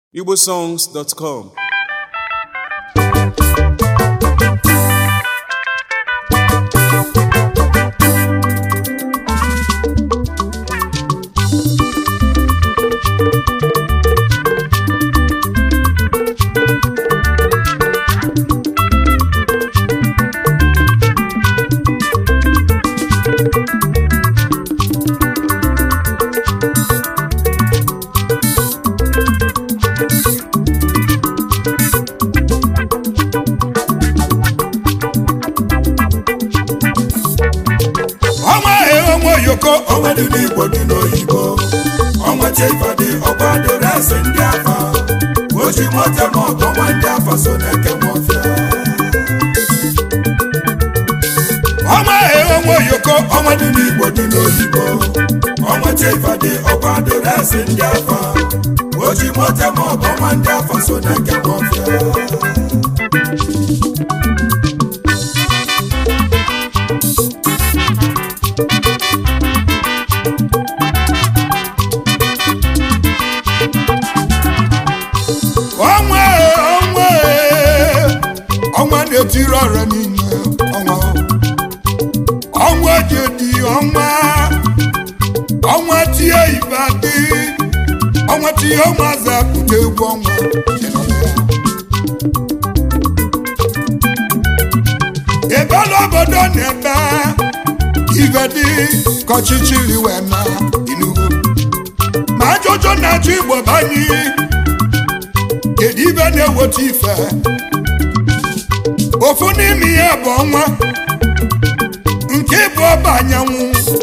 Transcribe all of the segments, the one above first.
igbosongs.com. Ọnwa dị n'Igbo dị n'oyibo, ọnwa chefadị ọgba dịrị ese ndị afa, oji mote ma ọgọ nwa ndị afa so na-eke mọfịa. Ọnwa oyoko, ọnwa dị n'Igbo dị n'oyibo, ọnwa chefadị ọgba dịrị ese ndị afa, oji mote ma ọgọ nwa ndị afa so na-eke mọfịa. Ọnwa na-etiri ọrịa niile, ọnwa jedi, ọnwa tie ibadị, ọnwa tie ụmụazị apụta egwu ọnwa. Ebe n'obodo na-eme ibadị ka ọchịchịrị wee na Enugu, ma ajụjụ na-achọ Igbo banye, kedu ibe na-eweta ife? Ofu n'ime ya bụ ọnwa nke bụ ọba anyanwụ,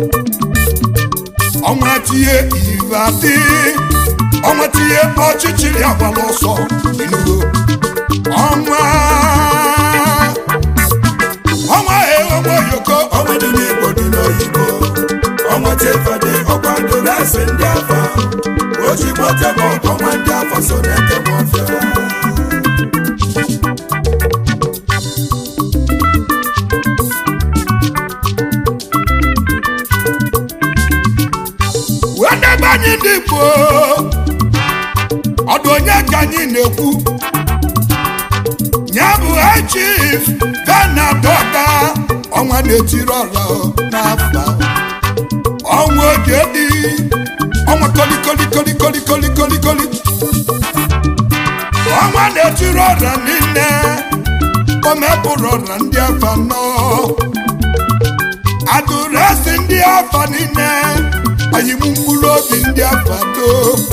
ọnwa tie ibadị, ọnwa tie ọchịchịrị agbala ọsọ Enugu. Ọnwa oyoko, ọnwa dị n'Igbo dị n'oyibo, ọnwa chefadị ọgba dịrị ese ndị afa, oji mote ma ọgọ nwa ndị afa so na-eke mọfịa. Ebe anyị ndị Igbo, ọdụ onye ka anyị na-ekwu, ya bụ Chief Gana-Adọga, ọnwa na-etiri ọra n'afọ, ọnwa Ogedi, ọnwa kolikoli, ọnwa na-etiri ọra niile, o mepụrụ ọra ndị afa nọ, adụresi ndị afa niile, anyị mụ mkpụrụ obi ndị afado,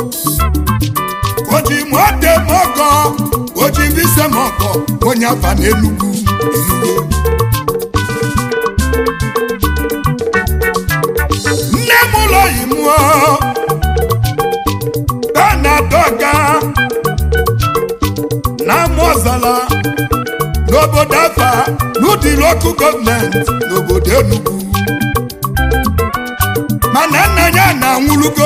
oji mote mọgọ, oji vise mọgọ, onye afa n'Enugu. Nne m ụlọ yi mụọ Gana-Adọga na Amụọzala n'obodo afa n'ụdị lokal gọọmenti n'obodo Enugu, mana nna ya na-anwụlugo.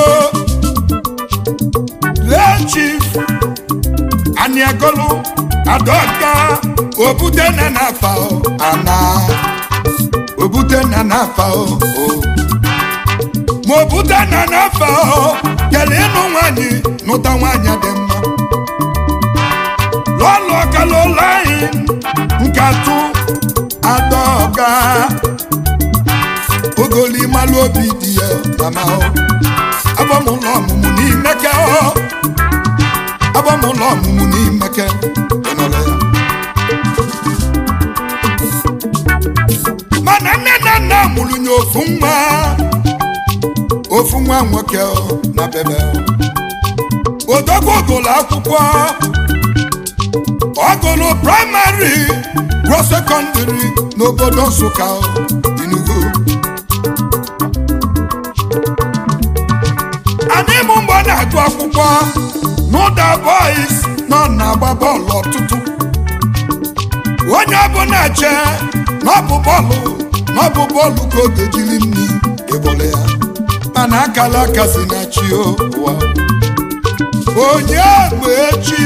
Lee Chief Aniagolu Adọga, obute na n'afa ana, obute na n'afa ma obute na n'afa kele ịnụ nwanyị nụta nwanyị dị mma, lọlọ Caroline Nkatụ Adọga, ogoli malụ obi dị ya mama, agbamụlọ ọmụmụ n'Imeke, agbamụlọ ọmụmụ n'Imeke. Mana nne na nna mụrụ nye ofu nwa nwoke na bebe, odogwu ogolo akwụkwọ, ọgụlụ praịmarị ruo sekọndịrị n'obodo Nsụka Enugu. Anyị mụ mgbe ọ na-agụ akwụkwọ n'ụda boys nọ na-agba bọọlụ ọtụtụ, onye ọbụla che na ọ bụ bọọlụ ka oge jiri nni ebole ya, mana akala aka si na chi ụwa. Onye bụ echi,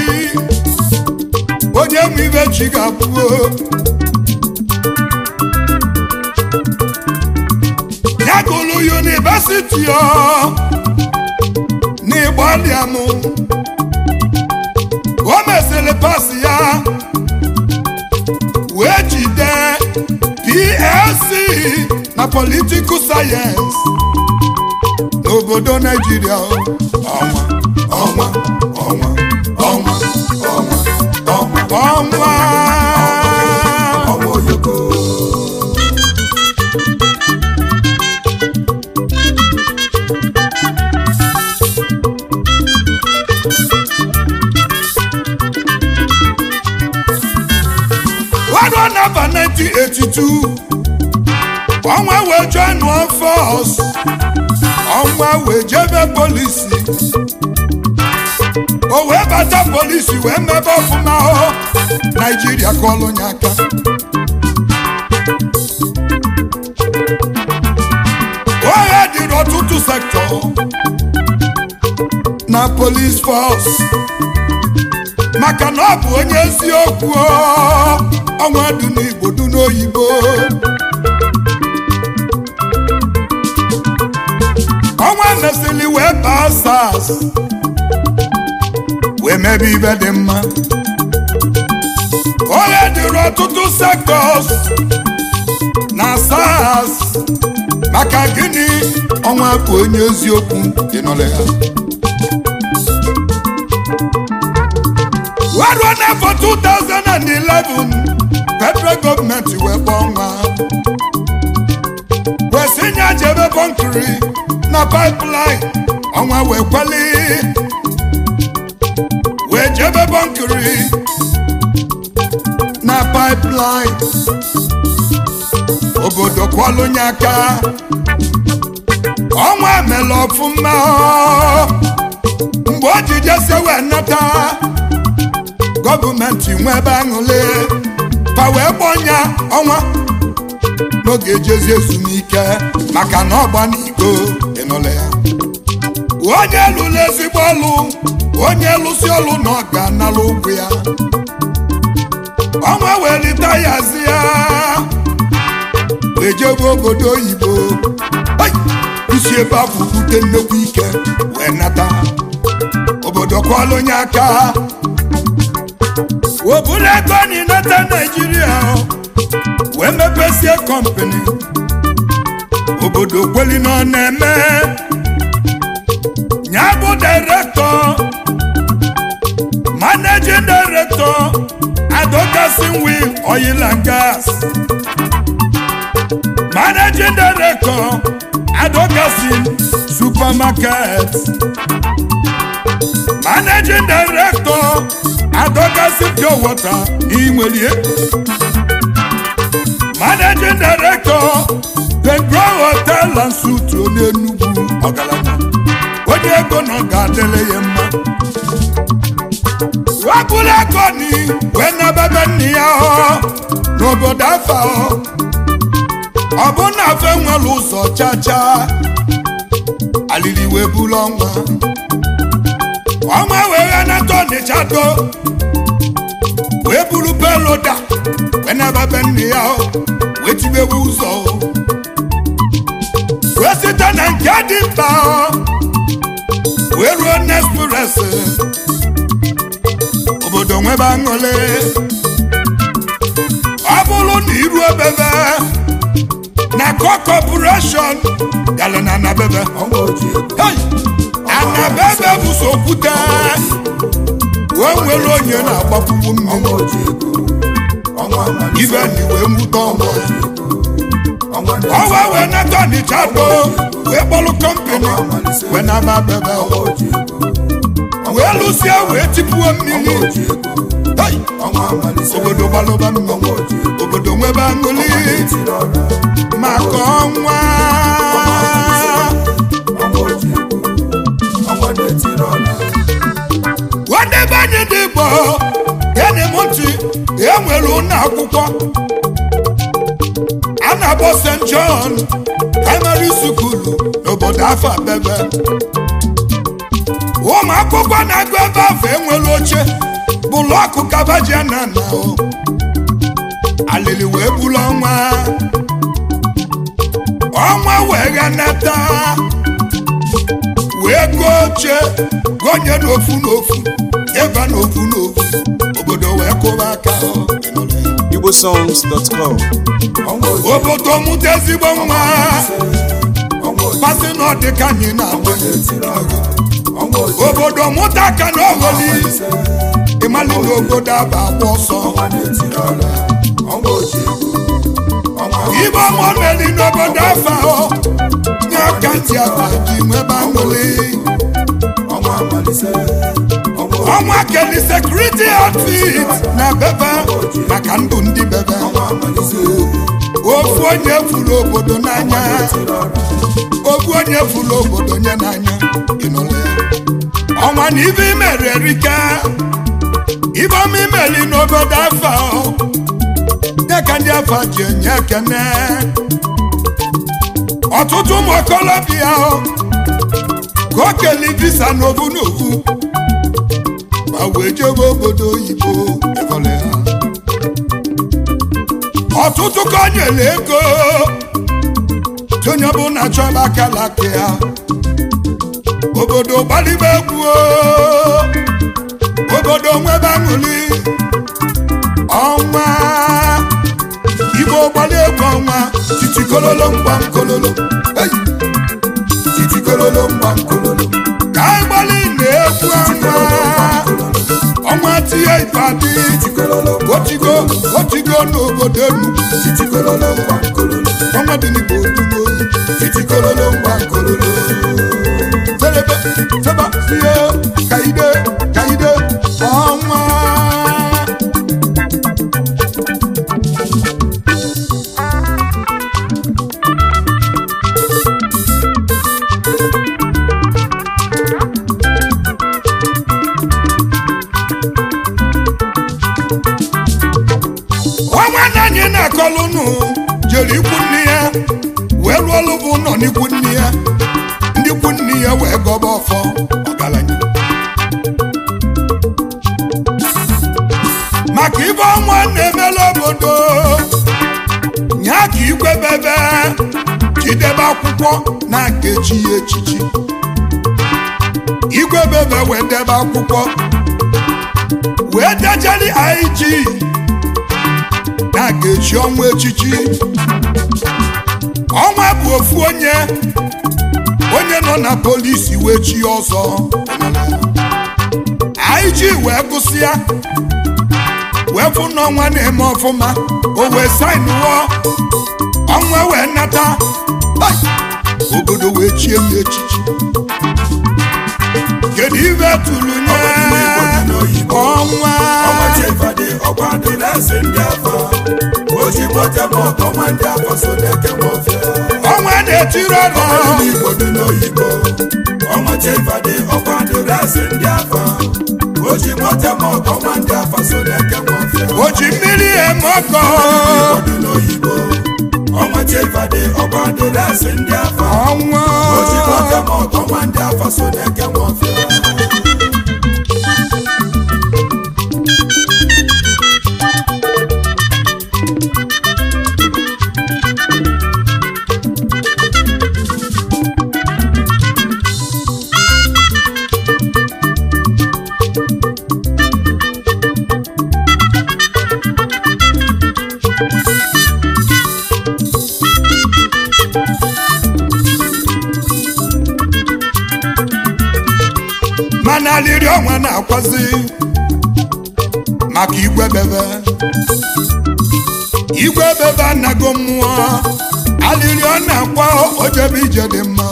onye mụ ibe chi ga-abụ, ya gụrụ yunivesiti n'Igbo Aliamụ, na political science n'obodo Nigeria. Ọnwa oyoko. One number 1982. Ọnwa wee join one force. Ọnwa wee jebe polisi. O wee bata polisi wee mebe ọfụma o. Nigeria kọlụ onye aka. Ohe dịrị ọtụtụ sektọ na police force. Maka na ọ bụ onye eziokwu o. Ọnwa dị n'Igbo dị n'oyibo. Ọnwa mesịrị wee baa SARS wee mebe ibe dị mma. Onye dịrị ọtụtụ sectors na SARS. Maka gịnị? Ọnwa bụ onye eziokwu dị n'ụlọ ya. Waruo n'afọ 2011 federal government wee kpọọ Ọnwa wee sị nya jebe bọnkiri na pipeline. Ọnwa wee kweli wee jebe bọnkiri na pipeline. Obodo kwalụ nye aka. Ọnwa mere ọfụma mgbe o ji jesi wee nata. Gọọmenti nwe ebe aṅụle fa wee kpọnya Ọnwa n'oge ejezi ezumike maka na ọgba n'Igbo ịnụle ya. Onye lụrụ ezigbo ọlụ, onye lụsi ọlụ na ọ ga-analụ ụgwọ ya. Ọnwa wee lita ya zi ya wee jebe obodo oyibo. Isi ebe afọ bute nnukwu ike wee nata. Obodo kwalụ onye aka. Wobulu ego ni nata Nigeria wee mepesie company. Obodo kweli nọ na-eme. Nyabụ director, managing director, Advocacy Wheel Oil and Gas. Managing director, Advocacy Supermarket. Managing director, Advocacy Pure Water Inwelie. Managing director, The Grow Hotel and Suit Onenugwu Ọgaranya. Onye ego nọ ga-adịle ya mma. Wapụrụ ego ni wee nabebe nne ya n'obodo afa. Ọ bụ na afa enwere ụzọ chacha. Alili wee bulu Ọnwa. Ọnwa wee nata Ọnịcha do wee buru peloda wee nabebe nne ya wee tibewe ụzọ wee site na nke dị mkpa wee ruo n'express. Obodo nwebe aṅụle. Ọ bụrụ na iru obebe na corporation yalụ na anabebe. Anabebe bụ sokwute wee nwere onye na-agbapụwu mmiri. Ibe ni wee nwute Ọnwa wee nata Ọnịcha do wee kpọlụ company wee naba bebe wee lụsie wee tipuo mmiri. Obodo gbalụba mmiri. Obodo nwebe aṅụli maka Ọnwa. Wadebe anyị dị Igbo gene m ntị. E nwere ụlọ akwụkwọ a na-akpọ St. John Primary School n'obodo afa bebe. Ụmụ akwụkwọ na-agụ ebe afọ enwere oche bụlọkụ kabaji na alili wee bulu Ọnwa. Ọnwa wee ghanata wee go oche gonye n'ofu n'ofu ebe n'ofu n'ofu. Obodo wee kụba aka. Igbo igbosongs.com. obodo mụta ezigbo nwa pasị na ọ dị ka anyị na-agba obodo mụta aka na ọghọli ịmalị na obodo aba agba ọsọ ibe ọmụ meli n'obodo afa nye aka ntị afa ji nwebe aṅụli ọnwa keli sekuriti outfit na bebe maka ndụ ndị bebe ofu onye furu obodo n'anya ofu onye furu obodo nye n'anya ọnwa na ibe imere erika ibe ọma imeli n'obodo afa dịka ndị afa ji enye ekene ọtụtụ ụmụ okolobịa ka o keli visa n'ovu n'ovu ma wee jebe obodo oyibo ebole ha ọtụtụ ka o nyere ego onye bụ na chọba akalaka ya obodo gbalibe egwu obodo nwebe aṅụli ọnwa igbo gbali egwu ọnwa titikololo mgbam kololo titikololo mgbam kololo ka anyị gbali na-egwu ọnwa tinye ifeadị otigo n'obodo enu ọnwa dị n'igbo odumoyi titikololo mgbam kololo telebe teba sie kaide ọnwa anyị na-akọlụnụ jere ikwu nne ya wee rụọ ọlụ bụ nọ n'ikwu nne ya ndị ikwu nne ya wee gọba ọfọ ọgaranya maka ibe ọnwa na-emela obodo nya ka igwe bebe jidebe akwụkwọ na nkechi ya echichi igwe bebe wee debe akwụkwọ wee dejeli IG na ga-echi ọnwa echichi ọnwa bụ ofu onye nọ na polisi wee chi ọzọ IG wee gụsịa wee fụ na ọnwa na-eme ọfụma o wee saịnụọ ọnwa wee nata obodo wee chie ya echichi kedu ibe tụrụ nye ọnwa ọnwa na-etiri ọnụ o ji mmiri eme ọkọ mana alịrị ọnwa na-akwazi maka igwe bebe anago mmụọ alịrị ọ na-akwa ojebe ije dị mma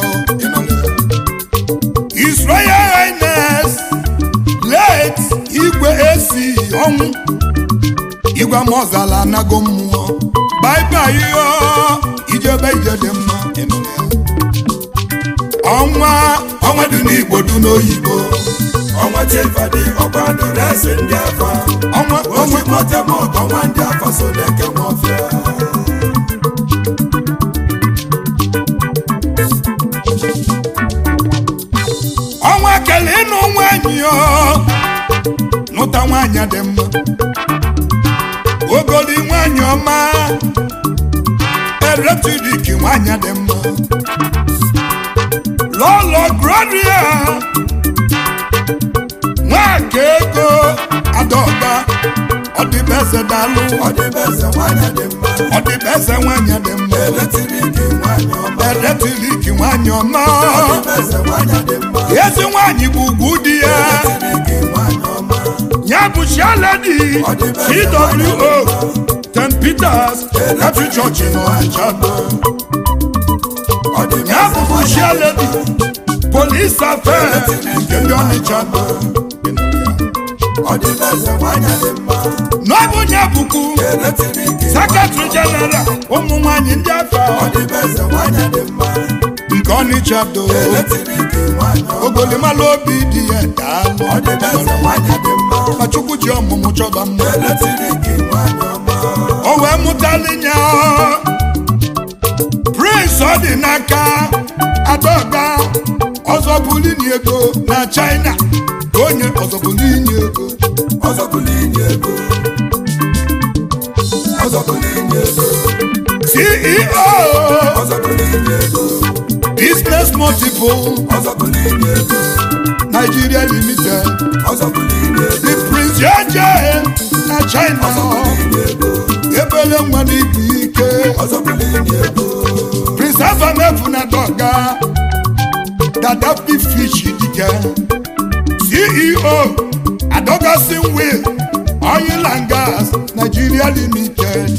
His Royal Highness late igwe esi ọnwụ igwe mọzala anago mmụọ bye yo ijebe ije dị mma ọnwa dị n'Igbo dị n'oyibo ọnwa chefadị ọkwadoro eze ndị afa ọnwa ndị afa so na-eke nwọfịa ọnwa kele ịnụ nwaanyị nụta nwaanyị dị mma ogoli nwaanyị ọma eletrik nwaanyị dị mma Lolo Gloria nwaka ego adọga ọdịbeze dalụ ọdịbeze nwanyị dị mma ọdịbeze nwanyị dị mma eletriki nwanyị ọma ọdịbeze nwanyị dị mma ezi nwanyị bụ ugwu di ya ya bụ Shaladi CWO St. Peter's Catholic Church n'Ọnịcha ya bụ Shaladi Police Affairs nke ndị Ọnịcha n'ọbụ nye bụkwu Secretary General ụmụ nwanyị ndị afọ nke Ọnịcha do ogolimala obi dị ya daalụ ma Chukwu ji ọmụmụ chọba mma o wee mụtali nya Prince ọ dị n'aka Adaọga ọzọ bụli ni ego na China ka onye ọzọ bụli ni ego CEO Business Multiple Nigeria Limited the Prince Jeje na China ebele mmadụ ibu ike Prince Avamefu na Adaọga Dada Big Fish dike CEO Adaọga Sinwil Oil and Gas Nigeria Limited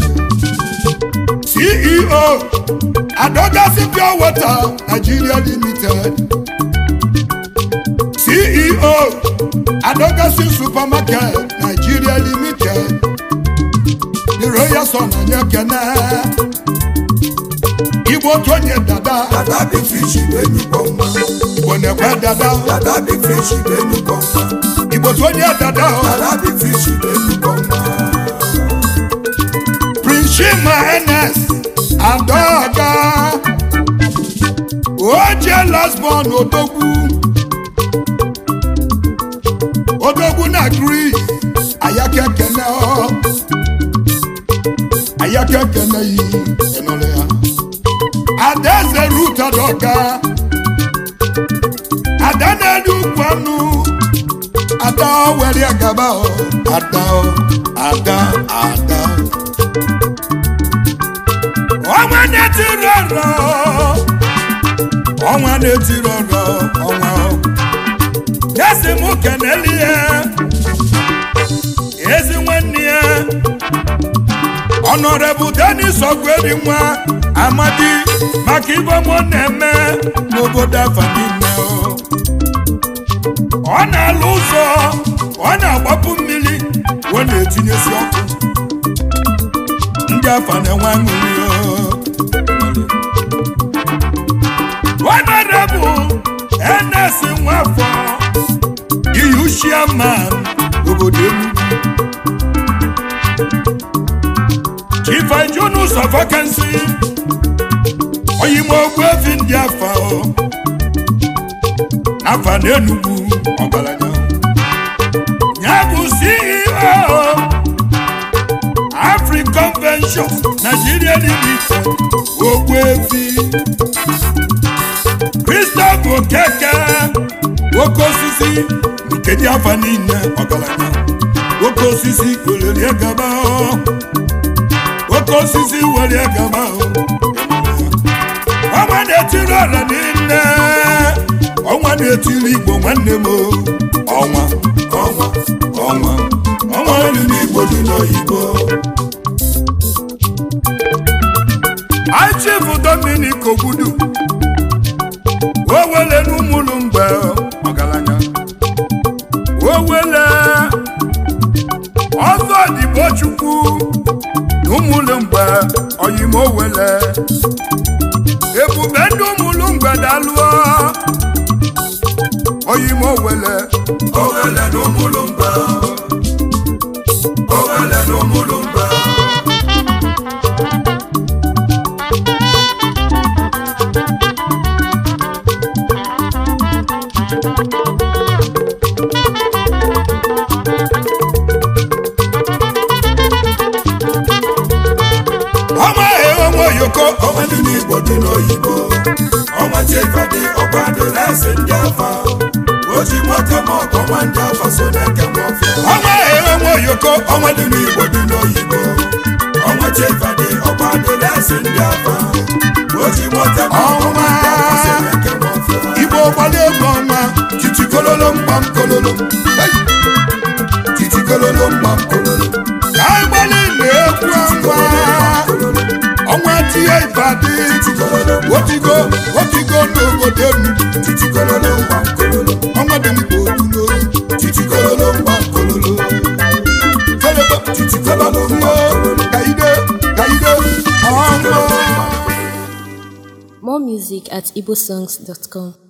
CEO Adaọga Pure Water Nigeria Limited CEO Adaọga Supermarket Nigeria Limited the Royal Son Anyekene Igbo Tonye Dada Big Fish Igbo nekwe Dada Big Fish Igbo Tonye Dada Big Fish Prince Shima NS Adaọga Oje last born Odogwu na Greece Ayakekene yi enole ya Adaeze Ruth Adaọga Ada na-elu kwanu Ada were agaba Ada ọnwa na-etiri ọrụ ọnwa ezi mụ keneli ya ezi nwanne ya Honorable Dennis Ogweri nwa Amadi maka ibe mụ na-eme n'obodo afa niile ọ na-alụ ụzọ ọ na-agbapụ mmiri ọ na-etinyesi ọkụ ndị afa na-enwe aṅụrị Honorable NS Nwafọ EU Chairman obodo Enugu Chief Ijunus of Vacancy Oyimogwu efi ndị afa n'afa n'Enugu ọgaranya ya bụ CEO African Convention Nigeria Limited Ogbuefi Christopher Okeke Oke Osisi nke dị afa niile ọgaranya Oke Osisi were gaba Oke Osisi were gaba ọnwa na-etiri ọra niile ọnwa na-etiri Igbo nwanne m ọnwa dị n'Igbo dị n'oyibo Chief Dominic Ogbudu Owele n'ụmụlụ mgbe ọgaranya Owele ọzọ dịbọ Chukwu n'ụmụlụ mgbe Oyimo Owele ebube ndị ụmụlụ mgbe dalụọ Oyimo Owele n'ụmụlụ mgbe n'ụmụlụ mgbe ọnwa dị n'Igbo dị n'oyibo ọnwa chekadị ọkwado na-ese ndị afa oji nwata ma ọkọnwa ndị afa so na-eke ọnwa koko ọnwa dị n'Igbo dị n'oyibo ọnwa chefadị ọgba dịrị esi ndị afa oji mote ọnwa Igbo gbara egwu ọnwa titi kololo mgbam kololo titi kololo mgbam kololo ka anyị gbara na-ekwu ọnwa tie Ifeadị otigo n'obodo m titi kololo mgbam kololo ọnwa dị n'Igbo dulo titi kololo mgbam kololo titi kololo mgbam kaide ọnwa. More music at igbosongs.com.